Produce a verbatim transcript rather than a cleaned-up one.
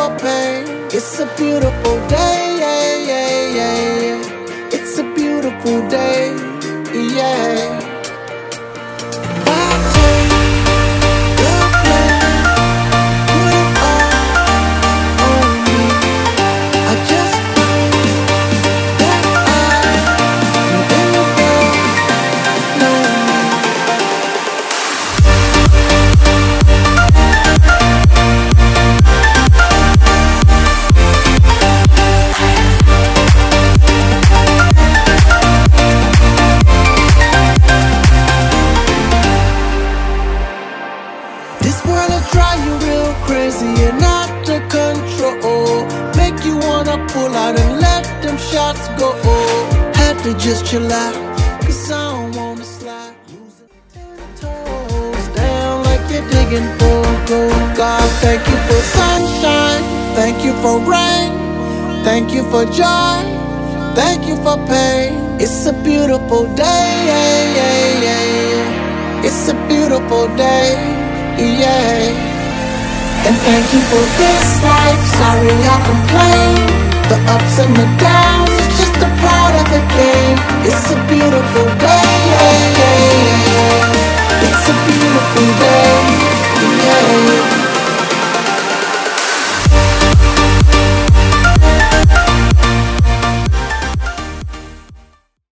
for pain. It's a beautiful day, yeah, yeah, yeah, yeah. It's a beautiful day, yeah. This world will drive you real crazy and out of control. Make you wanna pull out and let them shots go. Had to just chill out, cause I don't wanna slide. Losing ten toes down like you're digging for gold. God, thank you for sunshine, thank you for rain, thank you for joy, thank you for pain. It's a beautiful day, yeah, yeah, yeah. It's a beautiful day, yeah. And thank you for this life. Sorry I complain. The ups and the downs, it's just a part of the game. It's a beautiful day, yeah.